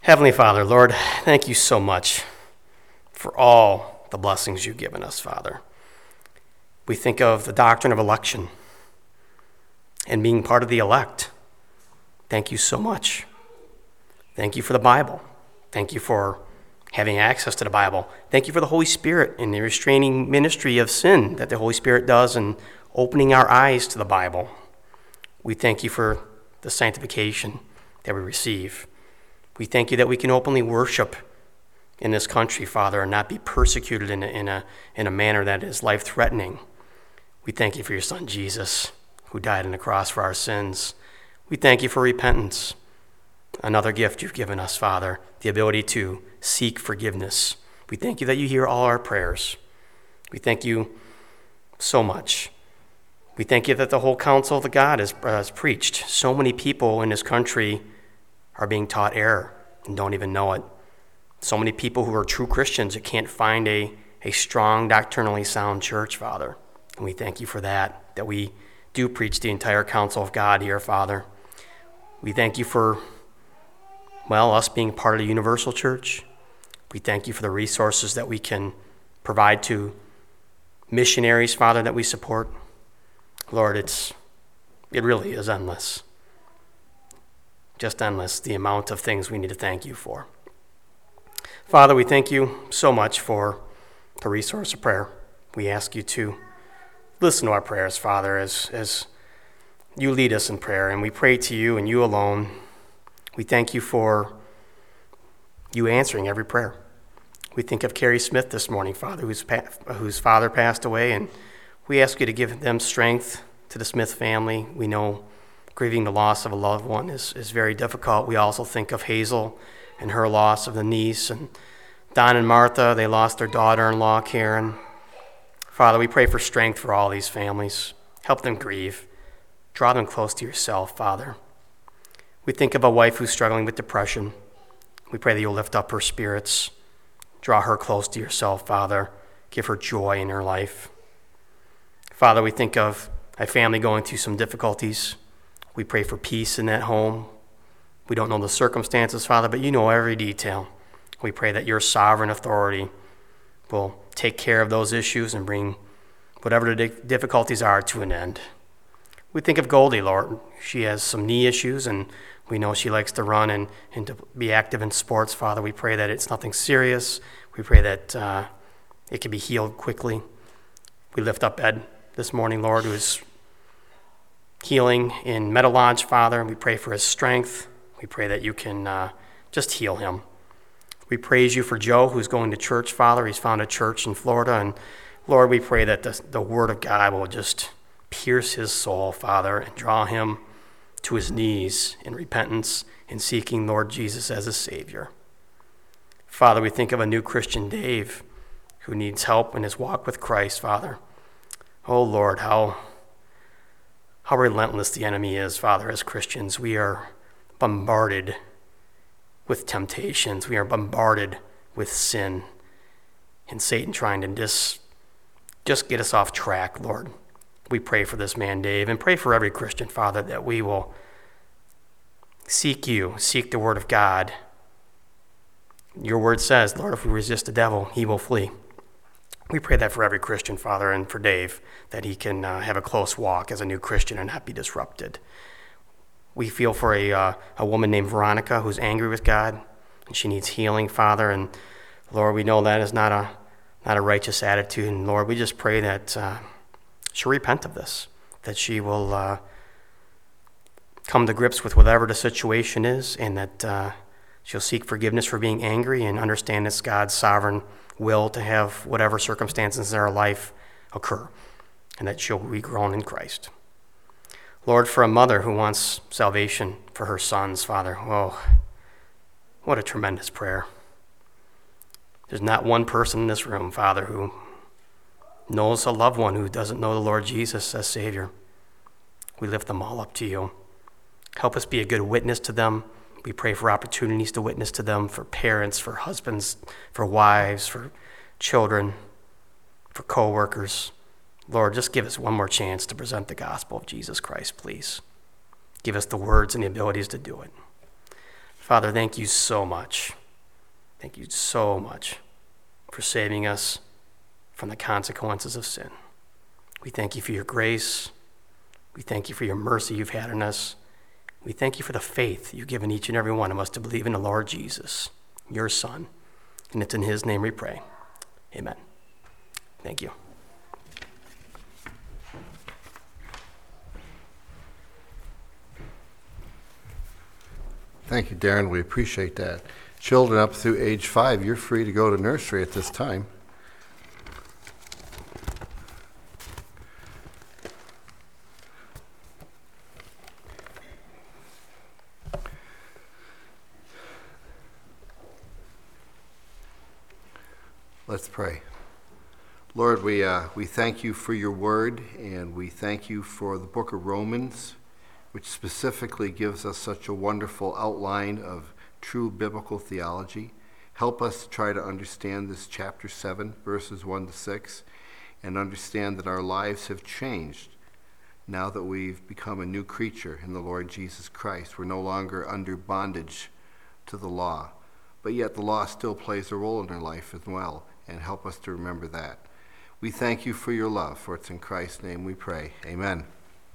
Heavenly Father, Lord, thank you so much for all the blessings you've given us, Father. We think of the doctrine of election and being part of the elect. Thank you so much. Thank you for the Bible. Thank you for having access to the Bible. Thank you for the Holy Spirit and the restraining ministry of sin that the Holy Spirit does in opening our eyes to the Bible. We thank you for the sanctification that we receive. We thank you that we can openly worship in this country, Father, and not be persecuted in a manner that is life-threatening. We thank you for your Son, Jesus, who died on the cross for our sins. We thank you for repentance, another gift you've given us, Father, the ability to seek forgiveness. We thank you that you hear all our prayers. We thank you so much. We thank you that the whole counsel of God is preached. So many people in this country are being taught error and don't even know it. So many people who are true Christians that can't find a strong, doctrinally sound church, Father. And we thank you for that we do preach the entire counsel of God here, Father. We thank you for, us being part of the universal church. We thank you for the resources that we can provide to missionaries, Father, that we support. Lord, it really is endless. Just endless, the amount of things we need to thank you for. Father, we thank you so much for the resource of prayer. We ask you to listen to our prayers, Father, as you lead us in prayer, and we pray to you and you alone. We thank you for you answering every prayer. We think of Carrie Smith this morning, Father, whose father passed away, and we ask you to give them strength, to the Smith family. We know grieving the loss of a loved one is very difficult. We also think of Hazel and her loss of the niece, and Don and Martha, they lost their daughter-in-law, Karen. Father, we pray for strength for all these families. Help them grieve. Draw them close to yourself, Father. We think of a wife who's struggling with depression. We pray that you'll lift up her spirits. Draw her close to yourself, Father. Give her joy in her life. Father, we think of a family going through some difficulties. We pray for peace in that home. We don't know the circumstances, Father, but you know every detail. We pray that your sovereign authority will take care of those issues and bring whatever the difficulties are to an end. We think of Goldie, Lord. She has some knee issues, and we know she likes to run and to be active in sports, Father. We pray that it's nothing serious. We pray that it can be healed quickly. We lift up Ed this morning, Lord, who is healing in Meadow Lodge, Father, and we pray for his strength. We pray that you can just heal him. We praise you for Joe, who's going to church, Father. He's found a church in Florida, and Lord, we pray that the word of God will just pierce his soul, Father, and draw him to his knees in repentance and seeking Lord Jesus as a Savior. Father, we think of a new Christian, Dave, who needs help in his walk with Christ, Father. Oh, Lord, how relentless the enemy is, Father. As Christians, we are bombarded with temptations. We are bombarded with sin and Satan trying to just get us off track, Lord. We pray for this man, Dave, and pray for every Christian, Father, that we will seek you, seek the word of God. Your word says, Lord, if we resist the devil, he will flee. We pray that for every Christian, Father, and for Dave, that he can have a close walk as a new Christian and not be disrupted. We feel for a woman named Veronica who's angry with God, and she needs healing, Father. And Lord, we know that is not a righteous attitude. And Lord, we just pray that she'll repent of this, that she will come to grips with whatever the situation is, and that she'll seek forgiveness for being angry and understand it's God's sovereign will to have whatever circumstances in her life occur, and that she'll be grown in Christ. Lord, for a mother who wants salvation for her sons, Father, oh, what a tremendous prayer. There's not one person in this room, Father, who knows a loved one who doesn't know the Lord Jesus as Savior. We lift them all up to you. Help us be a good witness to them. We pray for opportunities to witness to them, for parents, for husbands, for wives, for children, for co-workers. Lord, just give us one more chance to present the gospel of Jesus Christ, please. Give us the words and the abilities to do it. Father, thank you so much. Thank you so much for saving us from the consequences of sin. We thank you for your grace. We thank you for your mercy you've had on us. We thank you for the faith you've given each and every one of us to believe in the Lord Jesus, your Son. And it's in his name we pray. Amen. Thank you. Thank you, Darren. We appreciate that. Children up through age 5, you're free to go to nursery at this time. Let's pray. Lord, we thank you for your word, and we thank you for the book of Romans, which specifically gives us such a wonderful outline of true biblical theology. Help us to try to understand this chapter 7, verses 1 to 6, and understand that our lives have changed now that we've become a new creature in the Lord Jesus Christ. We're no longer under bondage to the law, but yet the law still plays a role in our life as well, and help us to remember that. We thank you for your love, for it's in Christ's name we pray. Amen.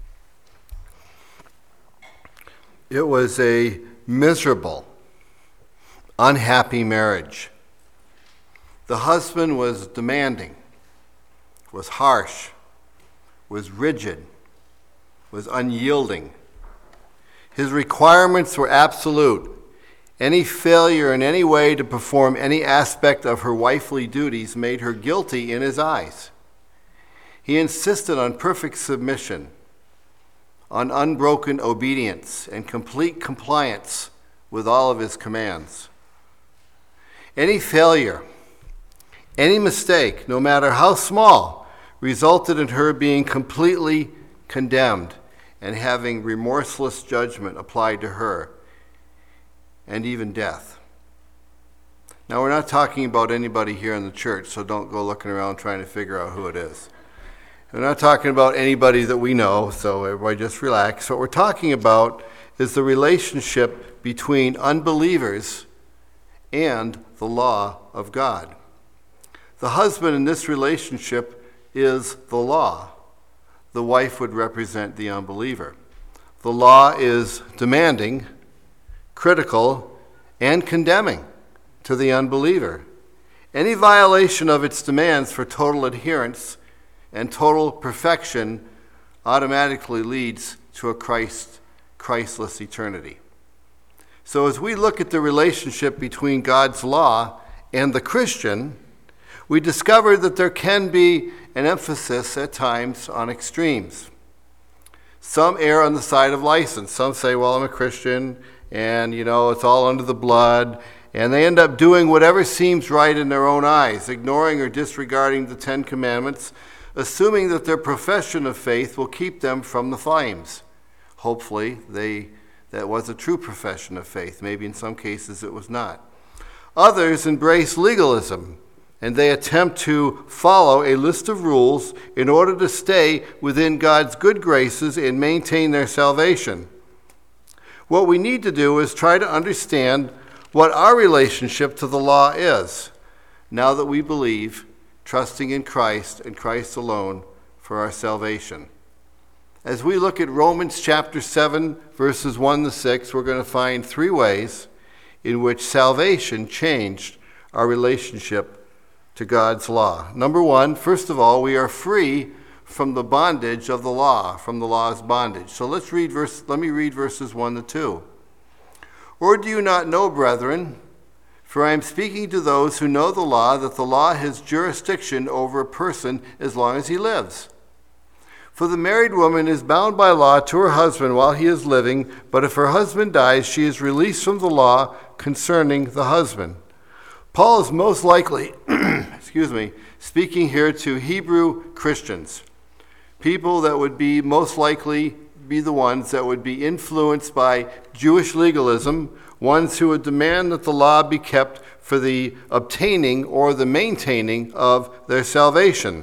It was a miserable, unhappy marriage. The husband was demanding, was harsh, was rigid, was unyielding. His requirements were absolute. Any failure in any way to perform any aspect of her wifely duties made her guilty in his eyes. He insisted on perfect submission, on unbroken obedience and complete compliance with all of his commands. Any failure, any mistake, no matter how small, resulted in her being completely condemned and having remorseless judgment applied to her, and even death. Now, we're not talking about anybody here in the church, so don't go looking around trying to figure out who it is. We're not talking about anybody that we know, so everybody just relax. What we're talking about is the relationship between unbelievers and the law of God. The husband in this relationship is the law. The wife would represent the unbeliever. The law is demanding, critical, and condemning to the unbeliever. Any violation of its demands for total adherence and total perfection automatically leads to a Christless eternity. So as we look at the relationship between God's law and the Christian, we discover that there can be an emphasis at times on extremes. Some err on the side of license. Some say, well, I'm a Christian, and, it's all under the blood, and they end up doing whatever seems right in their own eyes, ignoring or disregarding the Ten Commandments, assuming that their profession of faith will keep them from the flames. Hopefully, that was a true profession of faith. Maybe in some cases it was not. Others embrace legalism, and they attempt to follow a list of rules in order to stay within God's good graces and maintain their salvation. What we need to do is try to understand what our relationship to the law is, now that we believe, trusting in Christ and Christ alone for our salvation. As we look at Romans chapter 7, verses 1 to 6, we're going to find 3 ways in which salvation changed our relationship to God's law. Number 1, first of all, we are free from the bondage of the law, from the law's bondage. So let me read verses 1 to 2. Or do you not know, brethren, for I am speaking to those who know the law, that the law has jurisdiction over a person as long as he lives. For the married woman is bound by law to her husband while he is living, but if her husband dies, she is released from the law concerning the husband. Paul is most likely, speaking here to Hebrew Christians, people that would be most likely be the ones that would be influenced by Jewish legalism, ones who would demand that the law be kept for the obtaining or the maintaining of their salvation.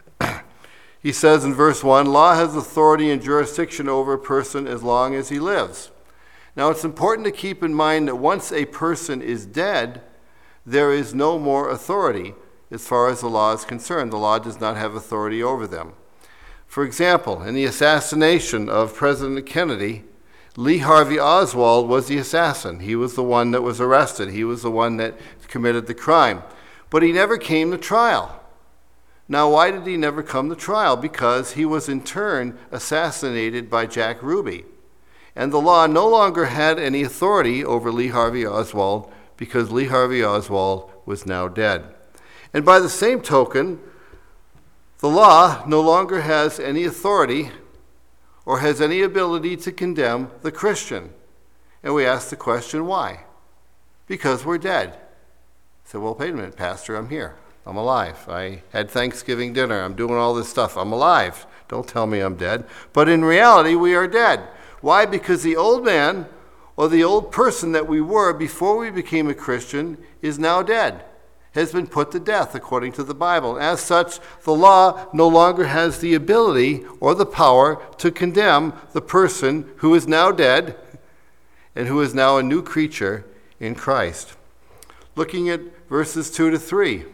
He says in verse 1, law has authority and jurisdiction over a person as long as he lives. Now, it's important to keep in mind that once a person is dead, there is no more authority as far as the law is concerned. The law does not have authority over them. For example, in the assassination of President Kennedy, Lee Harvey Oswald was the assassin. He was the one that was arrested. He was the one that committed the crime. But he never came to trial. Now, why did he never come to trial? Because he was in turn assassinated by Jack Ruby. And the law no longer had any authority over Lee Harvey Oswald because Lee Harvey Oswald was now dead. And by the same token, the law no longer has any authority or has any ability to condemn the Christian. And we ask the question, why? Because we're dead. So, well, wait a minute, Pastor, I'm here. I'm alive. I had Thanksgiving dinner. I'm doing all this stuff. I'm alive. Don't tell me I'm dead. But in reality, we are dead. Why? Because the old man or the old person that we were before we became a Christian is now dead, has been put to death according to the Bible. As such, the law no longer has the ability or the power to condemn the person who is now dead and who is now a new creature in Christ. Looking at verses 2 to 3.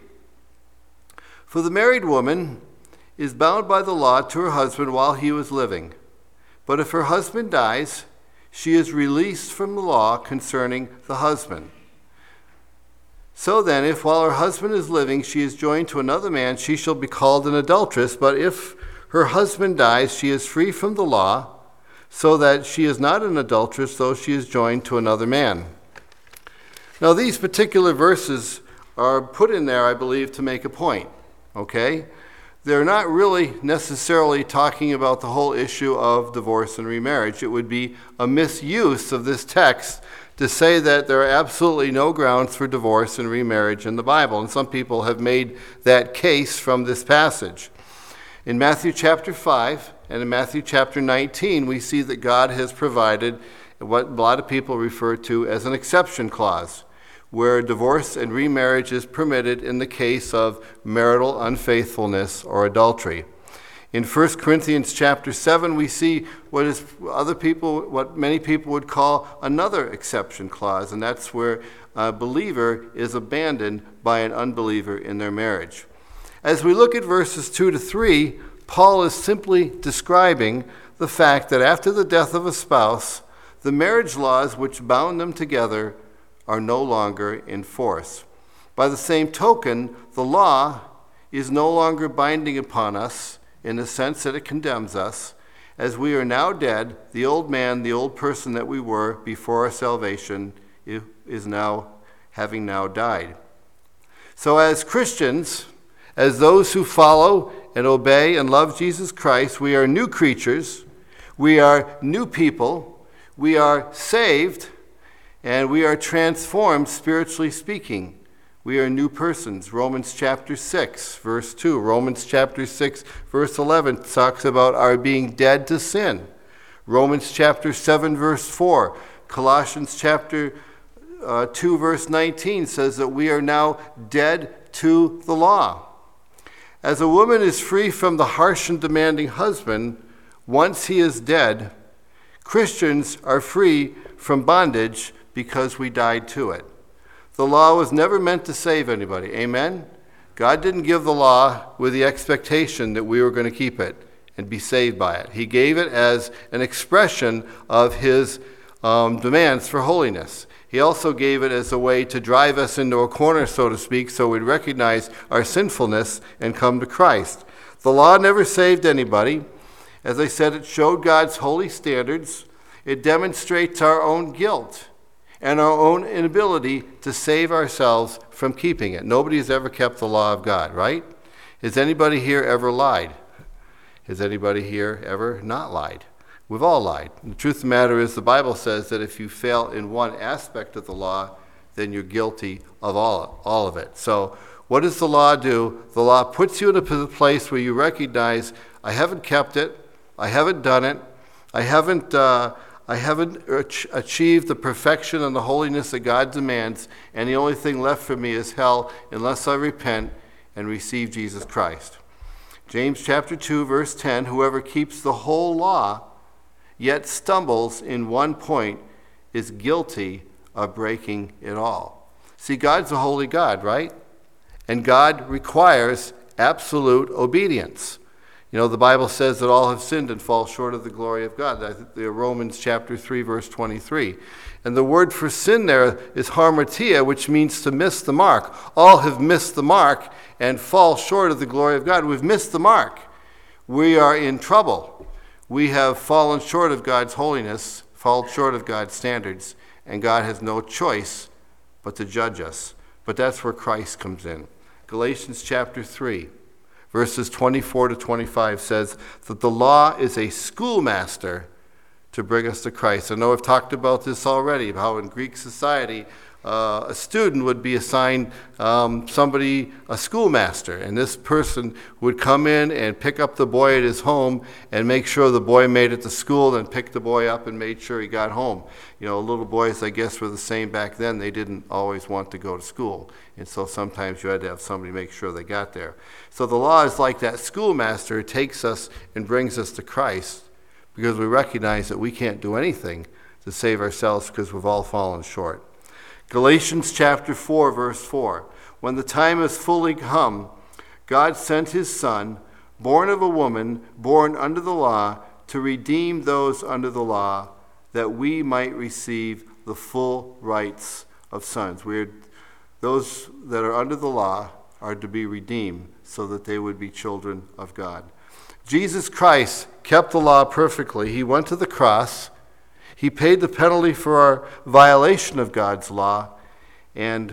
For the married woman is bound by the law to her husband while he was living. But if her husband dies, she is released from the law concerning the husband. So then, if while her husband is living she is joined to another man, she shall be called an adulteress. But if her husband dies, she is free from the law, so that she is not an adulteress, though she is joined to another man. Now, these particular verses are put in there, I believe, to make a point, okay? They're not really necessarily talking about the whole issue of divorce and remarriage. It would be a misuse of this text to say that there are absolutely no grounds for divorce and remarriage in the Bible. And some people have made that case from this passage. In Matthew chapter 5 and in Matthew chapter 19, we see that God has provided what a lot of people refer to as an exception clause, where divorce and remarriage is permitted in the case of marital unfaithfulness or adultery. In 1 Corinthians chapter 7, we see what many people would call another exception clause, and that's where a believer is abandoned by an unbeliever in their marriage. As we look at verses 2 to 3, Paul is simply describing the fact that after the death of a spouse, the marriage laws which bound them together are no longer in force. By the same token, the law is no longer binding upon us in the sense that it condemns us, as we are now dead. The old man, the old person that we were before our salvation, is now having now died. So as Christians, as those who follow and obey and love Jesus Christ, we are new creatures, we are new people, we are saved, and we are transformed, spiritually speaking. We are new persons. Romans chapter 6, verse 2. Romans chapter 6, verse 11 talks about our being dead to sin. Romans chapter 7, verse 4. Colossians chapter 2, verse 19 says that we are now dead to the law. As a woman is free from the harsh and demanding husband once he is dead, Christians are free from bondage because we died to it. The law was never meant to save anybody. Amen? God didn't give the law with the expectation that we were going to keep it and be saved by it. He gave it as an expression of his demands for holiness. He also gave it as a way to drive us into a corner, so to speak, so we'd recognize our sinfulness and come to Christ. The law never saved anybody. As I said, it showed God's holy standards. It demonstrates our own guilt and our own inability to save ourselves from keeping it. Nobody has ever kept the law of God, right? Has anybody here ever lied? Has anybody here ever not lied? We've all lied. And the truth of the matter is the Bible says that if you fail in one aspect of the law, then you're guilty of all of it. So what does the law do? The law puts you in a place where you recognize, I haven't kept it, I haven't done it, I haven't achieved the perfection and the holiness that God demands, and the only thing left for me is hell unless I repent and receive Jesus Christ. James chapter 2, verse 10, whoever keeps the whole law, yet stumbles in one point, is guilty of breaking it all. See, God's a holy God, right? And God requires absolute obedience. You know, the Bible says that all have sinned and fall short of the glory of God. Romans chapter 3, verse 23. And the word for sin there is hamartia, which means to miss the mark. All have missed the mark and fall short of the glory of God. We've missed the mark. We are in trouble. We have fallen short of God's holiness, fallen short of God's standards, and God has no choice but to judge us. But that's where Christ comes in. Galatians chapter 3, verses 24 to 25 says that the law is a schoolmaster to bring us to Christ. I know I've talked about this already, how in Greek society, a student would be assigned a schoolmaster, and this person would come in and pick up the boy at his home and make sure the boy made it to school, then pick the boy up and made sure he got home. You know, little boys, I guess, were the same back then. They didn't always want to go to school, and so sometimes you had to have somebody make sure they got there. So the law is like that schoolmaster who takes us and brings us to Christ, because we recognize that we can't do anything to save ourselves because we've all fallen short. Galatians chapter 4, verse 4. When the time is fully come, God sent his Son, born of a woman, born under the law, to redeem those under the law, that we might receive the full rights of sons. Those that are under the law are to be redeemed so that they would be children of God. Jesus Christ kept the law perfectly. He went to the cross. He paid the penalty for our violation of God's law and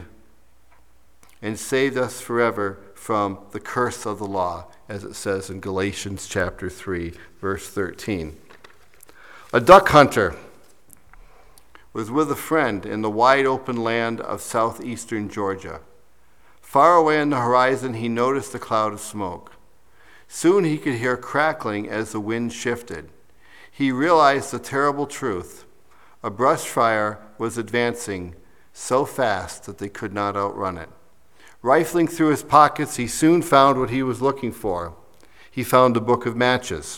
saved us forever from the curse of the law, as it says in Galatians chapter 3, verse 13. A duck hunter was with a friend in the wide open land of southeastern Georgia. Far away on the horizon, he noticed a cloud of smoke. Soon he could hear crackling as the wind shifted. He realized the terrible truth. A brush fire was advancing so fast that they could not outrun it. Rifling through his pockets, he soon found what he was looking for. He found a book of matches.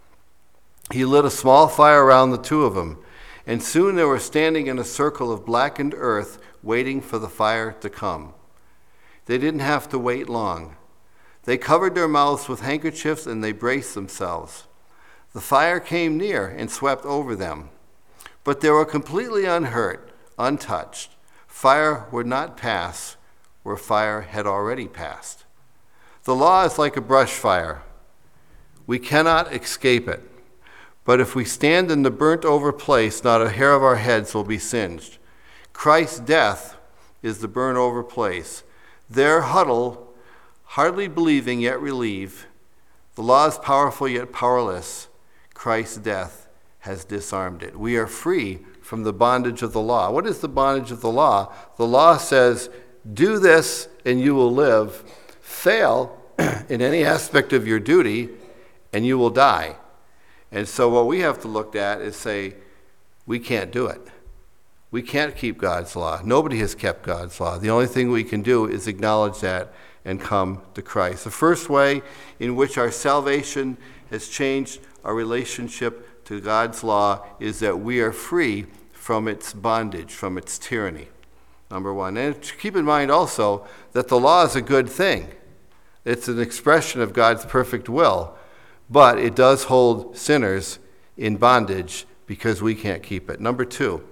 He lit a small fire around the two of them, and soon they were standing in a circle of blackened earth waiting for the fire to come. They didn't have to wait long. They covered their mouths with handkerchiefs and they braced themselves. The fire came near and swept over them, but they were completely unhurt, untouched. Fire would not pass where fire had already passed. The law is like a brush fire. We cannot escape it, but if we stand in the burnt-over place, not a hair of our heads will be singed. Christ's death is the burnt-over place. There huddle, hardly believing yet relieve. The law is powerful yet powerless. Christ's death has disarmed it. We are free from the bondage of the law. What is the bondage of the law? The law says, do this and you will live. Fail in any aspect of your duty and you will die. And so what we have to look at is say, we can't do it. We can't keep God's law. Nobody has kept God's law. The only thing we can do is acknowledge that and come to Christ. The first way in which our salvation has changed our relationship to God's law is that we are free from its bondage, from its tyranny, number one. And keep in mind also that the law is a good thing. It's an expression of God's perfect will, but it does hold sinners in bondage because we can't keep it. Number two,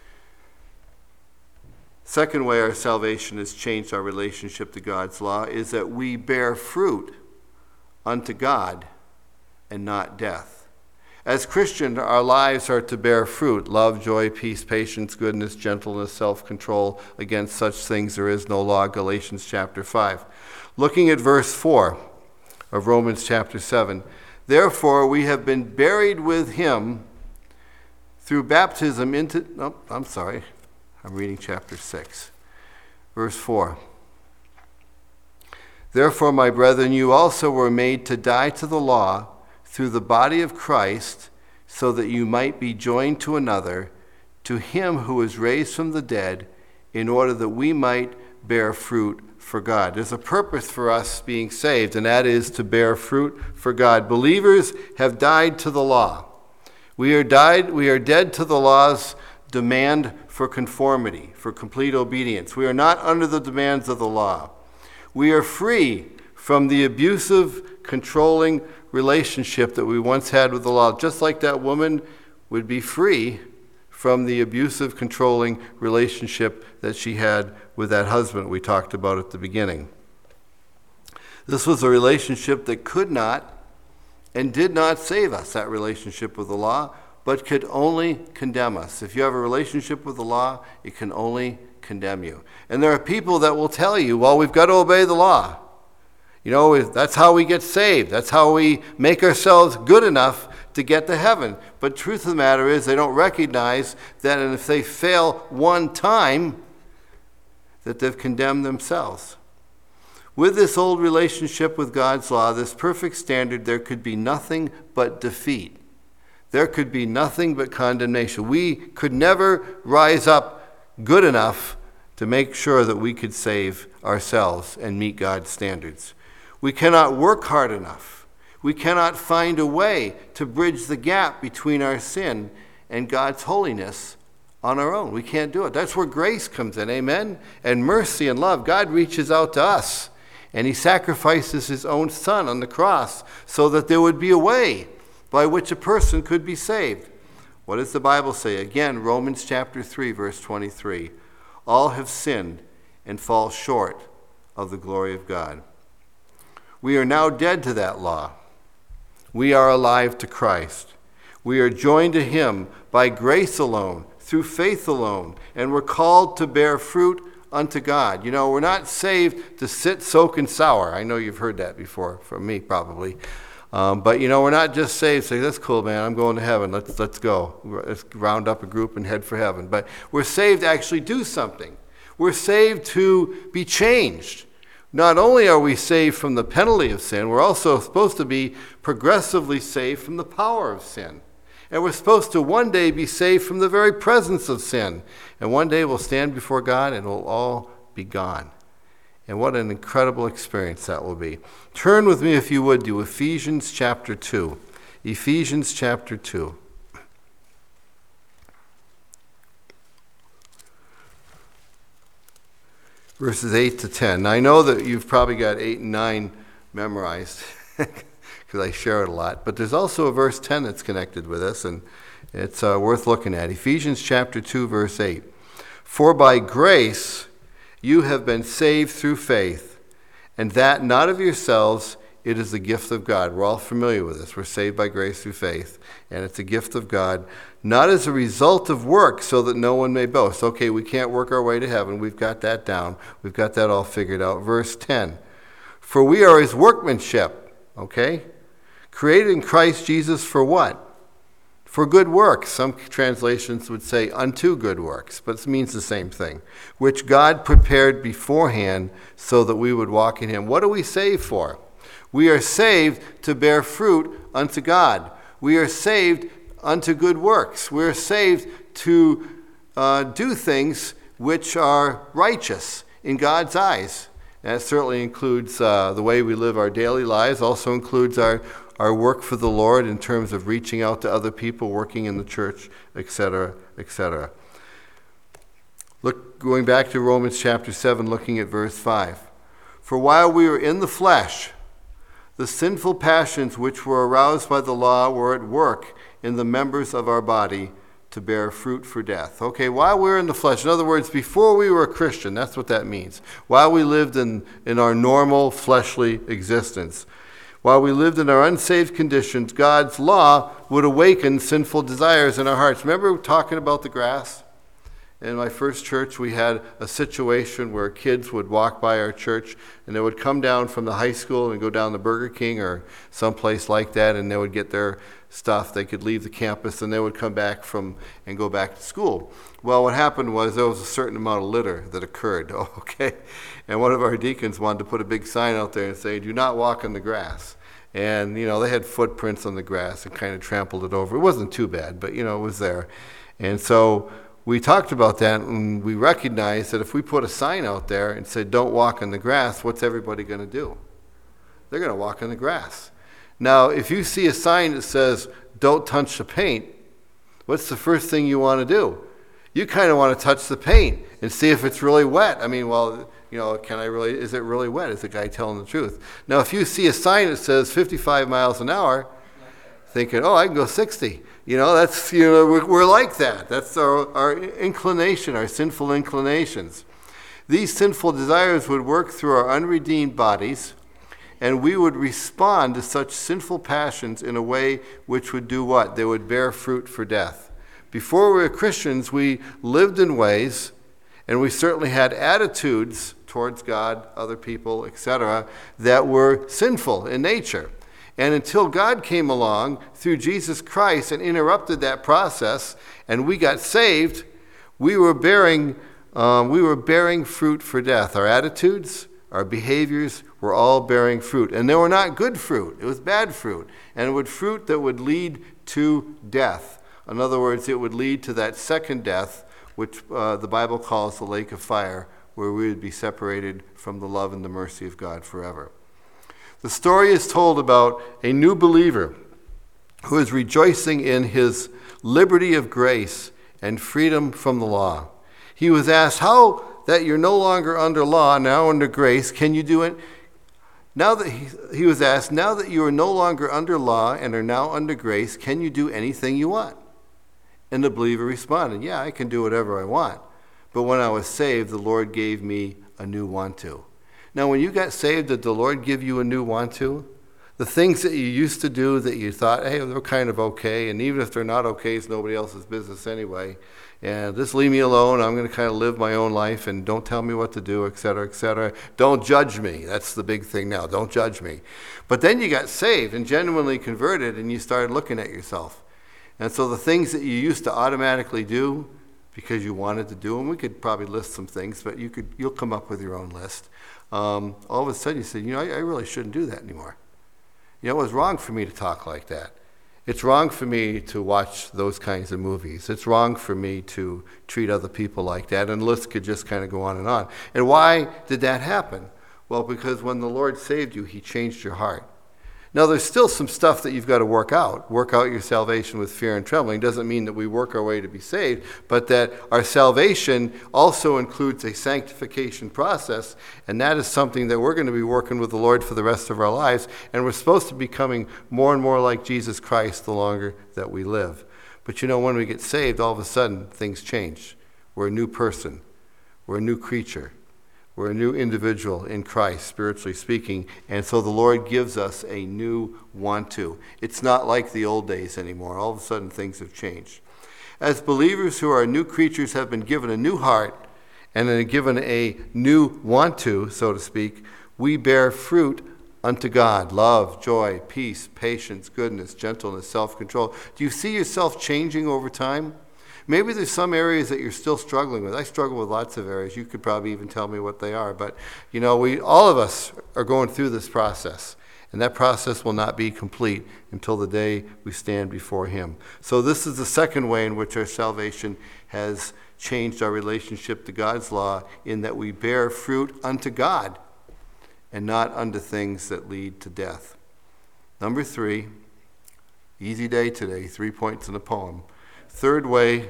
second way our salvation has changed our relationship to God's law is that we bear fruit unto God and not death. As Christians, our lives are to bear fruit: love, joy, peace, patience, goodness, gentleness, self-control. Against such things there is no law, Galatians chapter 5. Looking at verse 4 of Romans chapter 7, therefore we have been buried with him through baptism into... I'm reading chapter 6, verse 4. Therefore, my brethren, you also were made to die to the law through the body of Christ, so that you might be joined to another, to him who was raised from the dead, in order that we might bear fruit for God. There's a purpose for us being saved, and that is to bear fruit for God. Believers have died to the law. We are dead to the law's demand for conformity, for complete obedience. We are not under the demands of the law. We are free from the abusive, controlling relationship that we once had with the law, just like that woman would be free from the abusive, controlling relationship that she had with that husband we talked about at the beginning. This was a relationship that could not and did not save us, that relationship with the law, but could only condemn us. If you have a relationship with the law, it can only condemn you. And there are people that will tell you, well, we've got to obey the law. You know, that's how we get saved. That's how we make ourselves good enough to get to heaven. But truth of the matter is they don't recognize that if they fail one time, that they've condemned themselves. With this old relationship with God's law, this perfect standard, there could be nothing but defeat. There could be nothing but condemnation. We could never rise up good enough to make sure that we could save ourselves and meet God's standards. We cannot work hard enough. We cannot find a way to bridge the gap between our sin and God's holiness on our own. We can't do it. That's where grace comes in, amen? And mercy and love. God reaches out to us, and he sacrifices his own son on the cross so that there would be a way by which a person could be saved. What does the Bible say? Again, Romans chapter 3, verse 23. All have sinned and fall short of the glory of God. We are now dead to that law. We are alive to Christ. We are joined to him by grace alone, through faith alone, and we're called to bear fruit unto God. You know, we're not saved to sit, soak, and sour. I know you've heard that before from me probably. But, you know, we're not just saved, say, that's cool, man, I'm going to heaven, let's go. Let's round up a group and head for heaven. But we're saved to actually do something. We're saved to be changed. Not only are we saved from the penalty of sin, we're also supposed to be progressively saved from the power of sin. And we're supposed to one day be saved from the very presence of sin. And one day we'll stand before God and it'll all be gone. And what an incredible experience that will be. Turn with me, if you would, to Ephesians chapter 2. Ephesians chapter 2. Verses 8 to 10. Now, I know that you've probably got 8 and 9 memorized because I share it a lot. But there's also a verse 10 that's connected with this, and it's worth looking at. Ephesians chapter 2, verse 8. For by grace you have been saved through faith, and that not of yourselves, it is the gift of God. We're all familiar with this. We're saved by grace through faith, and it's a gift of God, not as a result of work, so that no one may boast. Okay, we can't work our way to heaven. We've got that down. We've got that all figured out. Verse 10. For we are his workmanship, okay? Created in Christ Jesus for what? For good works. Some translations would say unto good works, but it means the same thing. Which God prepared beforehand so that we would walk in him. What are we saved for? We are saved to bear fruit unto God. We are saved unto good works. We are saved to do things which are righteous in God's eyes. And that certainly includes the way we live our daily lives, also includes our work for the Lord in terms of reaching out to other people, working in the church, etc., etc. Look, going back to Romans chapter 7, looking at verse 5. For while we were in the flesh, the sinful passions which were aroused by the law were at work in the members of our body to bear fruit for death. Okay, while we were in the flesh, in other words, before we were a Christian, that's what that means. While we lived in our normal fleshly existence, while we lived in our unsaved conditions, God's law would awaken sinful desires in our hearts. Remember talking about the grass? In my first church, we had a situation where kids would walk by our church, and they would come down from the high school and go down to Burger King or someplace like that, and they would get their stuff. They could leave the campus, and they would come back and go back to school. Well, what happened was there was a certain amount of litter that occurred, okay? And one of our deacons wanted to put a big sign out there and say, do not walk in the grass. And, you know, they had footprints on the grass and kind of trampled it over. It wasn't too bad, but, you know, it was there. And so we talked about that, and we recognized that if we put a sign out there and said, don't walk in the grass, what's everybody going to do? They're going to walk in the grass. Now, if you see a sign that says, don't touch the paint, what's the first thing you want to do? you kind of want to touch the paint and see if it's really wet. I mean, well, is it really wet? Is the guy telling the truth? Now, if you see a sign that says 55 miles an hour, thinking, I can go 60. That's, we're like that. That's our inclination, our sinful inclinations. These sinful desires would work through our unredeemed bodies, and we would respond to such sinful passions in a way which would do what? They would bear fruit for death. Before we were Christians, we lived in ways, and we certainly had attitudes towards God, other people, etc., that were sinful in nature. And until God came along through Jesus Christ and interrupted that process, and we got saved, we were bearing fruit for death. Our attitudes, our behaviors were all bearing fruit. And they were not good fruit. It was bad fruit. And it was fruit that would lead to death. In other words, it would lead to that second death, which the Bible calls the lake of fire, where we would be separated from the love and the mercy of God forever. The story is told about a new believer who is rejoicing in his liberty of grace and freedom from the law. He was asked, how that you're no longer under law, now under grace, can you do it? Now that he was asked, now that you are no longer under law and are now under grace, can you do anything you want? And the believer responded, yeah, I can do whatever I want. But when I was saved, the Lord gave me a new want to. Now, when you got saved, did the Lord give you a new want to? The things that you used to do that you thought, hey, they're kind of okay, and even if they're not okay, it's nobody else's business anyway. And just leave me alone. I'm going to kind of live my own life, and don't tell me what to do, et cetera, et cetera. Don't judge me. That's the big thing now. Don't judge me. But then you got saved and genuinely converted, and you started looking at yourself. And so the things that you used to automatically do because you wanted to do them, we could probably list some things, but you'll come up with your own list. All of a sudden you said, I really shouldn't do that anymore. It was wrong for me to talk like that. It's wrong for me to watch those kinds of movies. It's wrong for me to treat other people like that. And the list could just kind of go on and on. And why did that happen? Well, because when the Lord saved you, he changed your heart. Now, there's still some stuff that you've got to work out. Work out your salvation with fear and trembling. Doesn't mean that we work our way to be saved, but that our salvation also includes a sanctification process, and that is something that we're going to be working with the Lord for the rest of our lives, and we're supposed to be becoming more and more like Jesus Christ the longer that we live. But when we get saved, all of a sudden, things change. We're a new person. We're a new creature. We're a new individual in Christ, spiritually speaking, and so the Lord gives us a new want to. It's not like the old days anymore. All of a sudden, things have changed. As believers who are new creatures have been given a new heart and are given a new want to, so to speak, we bear fruit unto God: love, joy, peace, patience, goodness, gentleness, self-control. Do you see yourself changing over time? Maybe there's some areas that you're still struggling with. I struggle with lots of areas. You could probably even tell me what they are. But, all of us are going through this process. And that process will not be complete until the day we stand before him. So this is the second way in which our salvation has changed our relationship to God's law, in that we bear fruit unto God and not unto things that lead to death. Number 3, easy day today, 3 points in a poem. Third way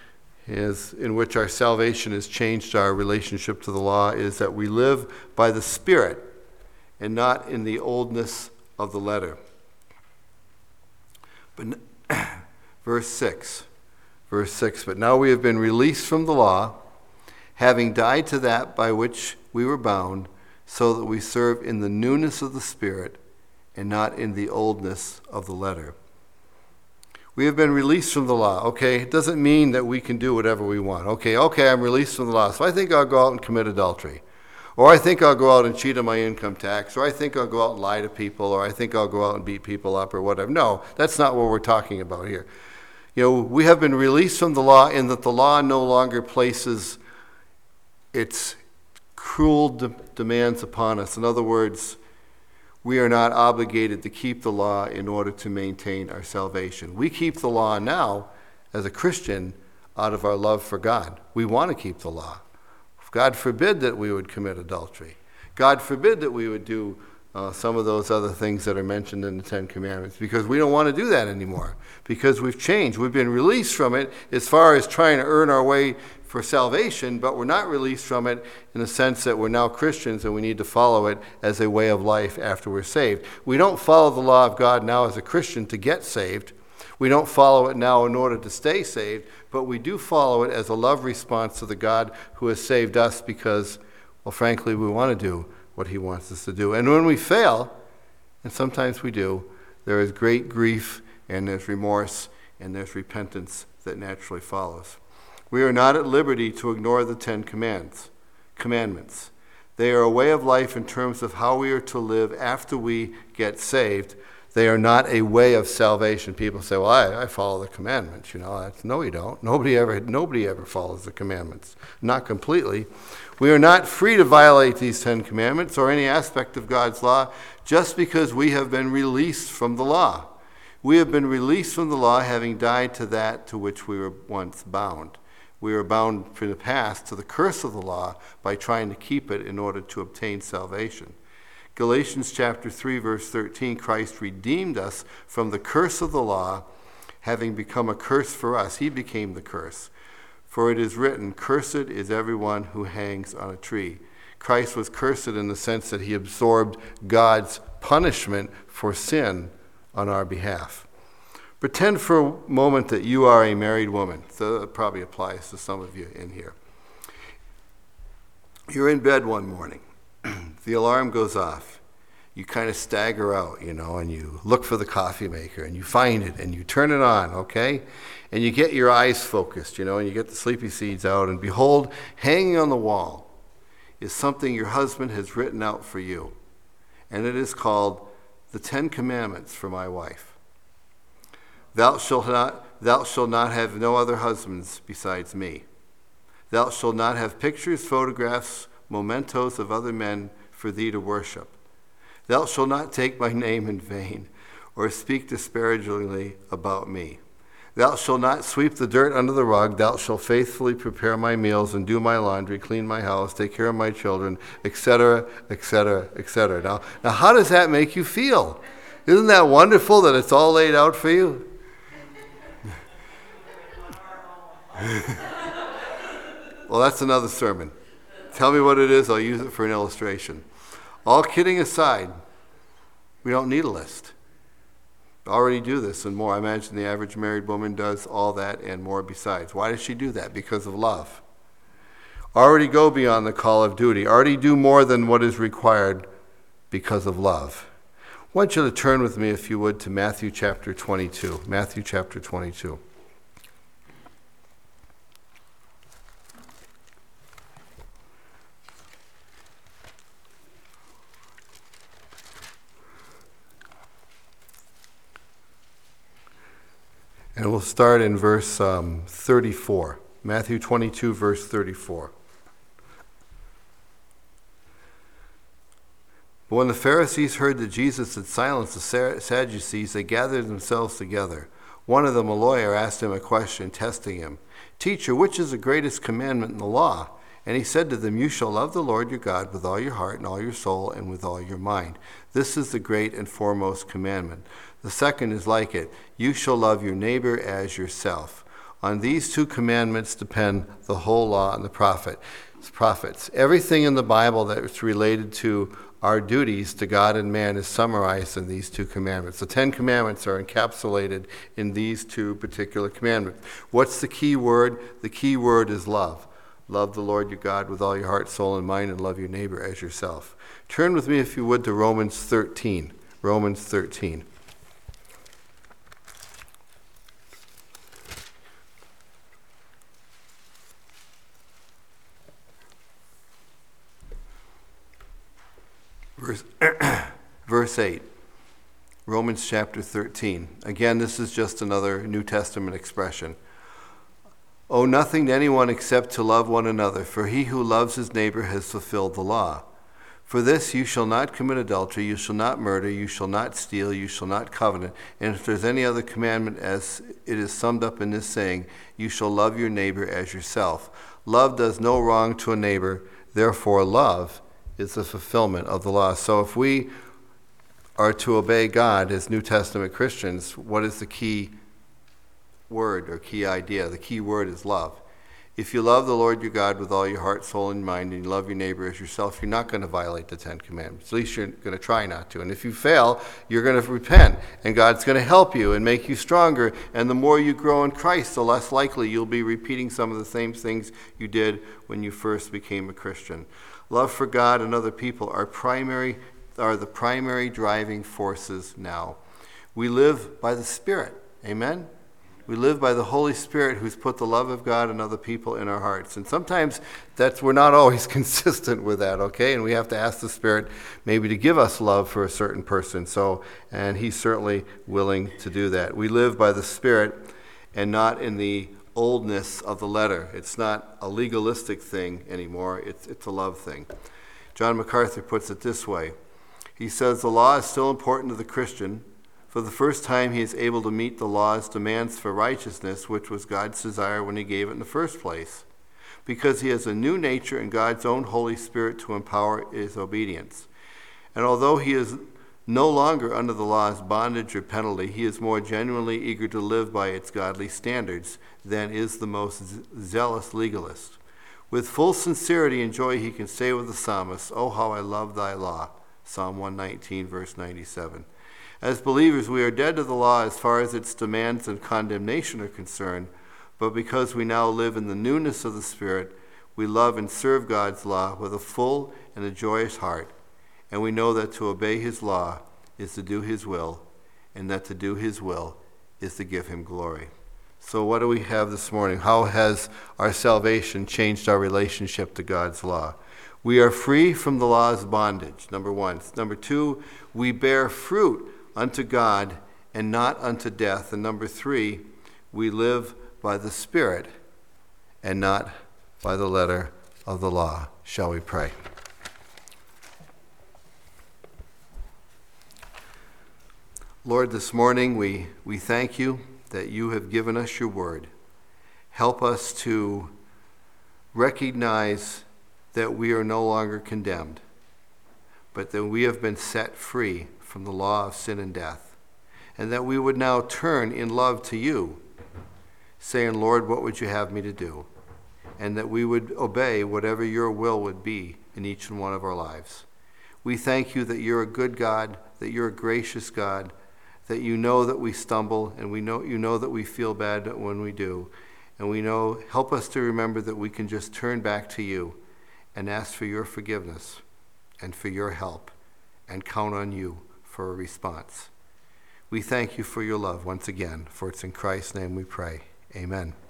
is in which our salvation has changed our relationship to the law is that we live by the Spirit and not in the oldness of the letter. But verse 6, but now we have been released from the law, having died to that by which we were bound, so that we serve in the newness of the Spirit and not in the oldness of the letter. We have been released from the law. Okay, it doesn't mean that we can do whatever we want. Okay, I'm released from the law, so I think I'll go out and commit adultery. Or I think I'll go out and cheat on my income tax. Or I think I'll go out and lie to people. Or I think I'll go out and beat people up or whatever. No, that's not what we're talking about here. We have been released from the law in that the law no longer places its cruel demands upon us. In other words, we are not obligated to keep the law in order to maintain our salvation. We keep the law now as a Christian out of our love for God. We want to keep the law. God forbid that we would commit adultery. God forbid that we would do some of those other things that are mentioned in the Ten Commandments, because we don't want to do that anymore, because we've changed. We've been released from it as far as trying to earn our way for salvation, but we're not released from it in the sense that we're now Christians and we need to follow it as a way of life after we're saved. We don't follow the law of God now as a Christian to get saved. We don't follow it now in order to stay saved, but we do follow it as a love response to the God who has saved us because, well, frankly, we want to do what he wants us to do. And when we fail, and sometimes we do, there is great grief and there's remorse and there's repentance that naturally follows. We are not at liberty to ignore the Ten Commandments. They are a way of life in terms of how we are to live after we get saved. They are not a way of salvation. People say, well, I follow the commandments. No, you don't. Nobody ever follows the commandments. Not completely. We are not free to violate these 10 commandments or any aspect of God's law just because we have been released from the law. We have been released from the law having died to that to which we were once bound. We were bound for the past to the curse of the law by trying to keep it in order to obtain salvation. Galatians chapter 3, verse 13, Christ redeemed us from the curse of the law, having become a curse for us. He became the curse. For it is written, cursed is everyone who hangs on a tree. Christ was cursed in the sense that he absorbed God's punishment for sin on our behalf. Pretend for a moment that you are a married woman. So that probably applies to some of you in here. You're in bed one morning. The alarm goes off. You kind of stagger out, and you look for the coffee maker, and you find it, and you turn it on, okay? And you get your eyes focused, and you get the sleepy seeds out, and behold, hanging on the wall is something your husband has written out for you. And it is called the 10 Commandments for my wife. Thou shalt not have no other husbands besides me. Thou shalt not have pictures, photographs, mementos of other men for thee to worship. Thou shalt not take my name in vain, or speak disparagingly about me. Thou shalt not sweep the dirt under the rug. Thou shalt faithfully prepare my meals and do my laundry, clean my house, take care of my children, etc., etc., etc. Now, how does that make you feel? Isn't that wonderful that it's all laid out for you? Well, that's another sermon. Tell me what it is, I'll use it for an illustration. All kidding aside, we don't need a list. We already do this and more. I imagine the average married woman does all that and more besides. Why does she do that? Because of love. Already go beyond the call of duty. Already do more than what is required because of love. I want you to turn with me, if you would, to Matthew chapter 22. Matthew chapter 22. And we'll start in verse 34. Matthew 22, verse 34. But when the Pharisees heard that Jesus had silenced the Sadducees, they gathered themselves together. One of them, a lawyer, asked him a question, testing him. Teacher, which is the greatest commandment in the law? And he said to them, you shall love the Lord your God with all your heart and all your soul and with all your mind. This is the great and foremost commandment. The second is like it. You shall love your neighbor as yourself. On these two commandments depend the whole law and the prophets. Everything in the Bible that's related to our duties to God and man is summarized in these two commandments. The 10 commandments are encapsulated in these two particular commandments. What's the key word? The key word is love. Love the Lord your God with all your heart, soul, and mind, and love your neighbor as yourself. Turn with me, if you would, to Romans 13. Romans 13. Verse 8, Romans chapter 13. Again, this is just another New Testament expression. Owe nothing to anyone except to love one another, for he who loves his neighbor has fulfilled the law. For this, you shall not commit adultery, you shall not murder, you shall not steal, you shall not covet. And if there's any other commandment, as it is summed up in this saying, you shall love your neighbor as yourself. Love does no wrong to a neighbor, therefore love is the fulfillment of the law. So if we are to obey God as New Testament Christians, what is the key word or key idea? The key word is love. If you love the Lord your God with all your heart, soul, and mind, and you love your neighbor as yourself, you're not going to violate the Ten Commandments. At least you're going to try not to. And if you fail, you're going to repent, and God's going to help you and make you stronger. And the more you grow in Christ, the less likely you'll be repeating some of the same things you did when you first became a Christian. Love for God and other people are the primary driving forces now. We live by the Spirit. Amen? We live by the Holy Spirit who's put the love of God and other people in our hearts. And sometimes we're not always consistent with that, okay? And we have to ask the Spirit maybe to give us love for a certain person. And he's certainly willing to do that. We live by the Spirit and not in the oldness of the letter. It's not a legalistic thing anymore. It's a love thing. John MacArthur puts it this way. He says, the law is still important to the Christian. For the first time, he is able to meet the law's demands for righteousness, which was God's desire when he gave it in the first place, because he has a new nature and God's own Holy Spirit to empower his obedience. And although he is no longer under the law's bondage or penalty, he is more genuinely eager to live by its godly standards than is the most zealous legalist. With full sincerity and joy, he can say with the psalmist, "Oh, how I love thy law," Psalm 119, verse 97. As believers, we are dead to the law as far as its demands and condemnation are concerned, but because we now live in the newness of the Spirit, we love and serve God's law with a full and a joyous heart, and we know that to obey his law is to do his will, and that to do his will is to give him glory. So what do we have this morning? How has our salvation changed our relationship to God's law? We are free from the law's bondage, number one. Number two, we bear fruit unto God and not unto death. And number three, we live by the Spirit and not by the letter of the law. Shall we pray? Lord, this morning we thank you that you have given us your word. Help us to recognize that we are no longer condemned, but that we have been set free from the law of sin and death, and that we would now turn in love to you, saying, Lord, what would you have me to do? And that we would obey whatever your will would be in each and one of our lives. We thank you that you're a good God, that you're a gracious God, that you know that we stumble, and you know that we feel bad when we do. And help us to remember that we can just turn back to you and ask for your forgiveness and for your help and count on you for a response. We thank you for your love once again, for it's in Christ's name we pray. Amen.